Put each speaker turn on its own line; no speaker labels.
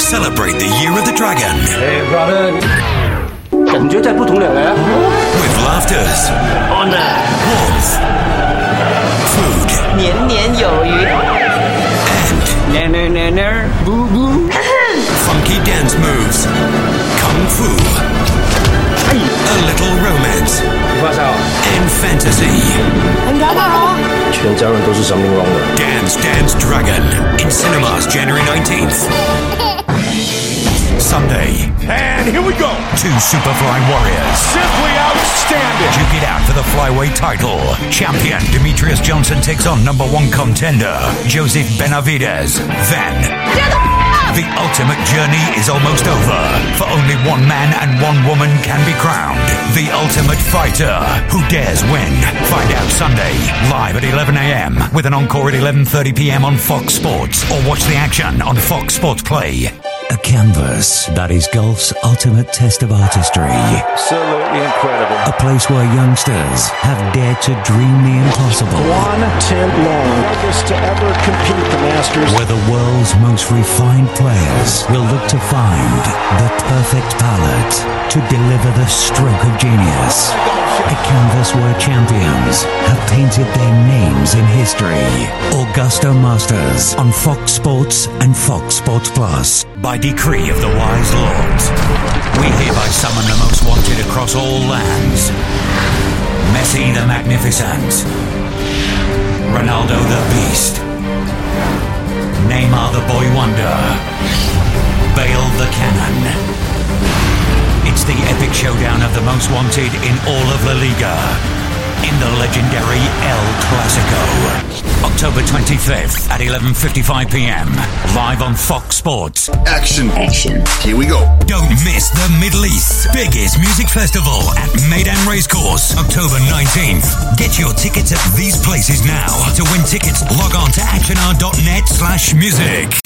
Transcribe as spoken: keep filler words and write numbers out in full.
Celebrate the Year of the Dragon.
Hey, brother. 感觉在不同了呀。
With laughters.
Honor.
Warmth. Food.
年年有余。
And.
Ner ner ner ner. Boo boo.
Funky dance moves. Kung fu. A little romance.
你发烧
And fantasy.
很尴尬哦。
全家人都是生命 wrong 的。
Dance Dance Dragon. In cinemas January nineteenth. Sunday.
And here we go.
Two Superfly warriors.
Simply outstanding.
Duke it out for the flyweight title. Champion Demetrius Johnson takes on number one contender Joseph Benavidez. Then, the ultimate journey is almost over. For only one man and one woman can be crowned the ultimate fighter. Who dares win? Find out Sunday, live at eleven a.m. with an encore at eleven thirty p.m. on Fox Sports. Or watch the action on Fox Sports Play. A canvas that is golf's ultimate test of artistry.
Absolutely incredible.
A place where youngsters have dared to dream the impossible.
One tenth long. Hardest to ever compete the Masters.
Where the world's most refined players will look to find the perfect palette to deliver the stroke of genius. A canvas where champions have painted their names in history. Augusta Masters on Fox Sports and Fox Sports Plus. By decree of the wise lords, we hereby summon the most wanted across all lands. Messi the Magnificent. Ronaldo the Beast. Neymar the Boy Wonder. Bale the Cannon. It's the epic showdown of the most wanted in all of La Liga. In the legendary El Clasico. October twenty-fifth at eleven fifty-five p.m. Live on Fox Sports.
Action.
Action.
Here we go.
Don't miss the Middle East's biggest music festival at Meydan Racecourse, October nineteenth. Get your tickets at these places now. To win tickets, log on to actionr dot net slash music.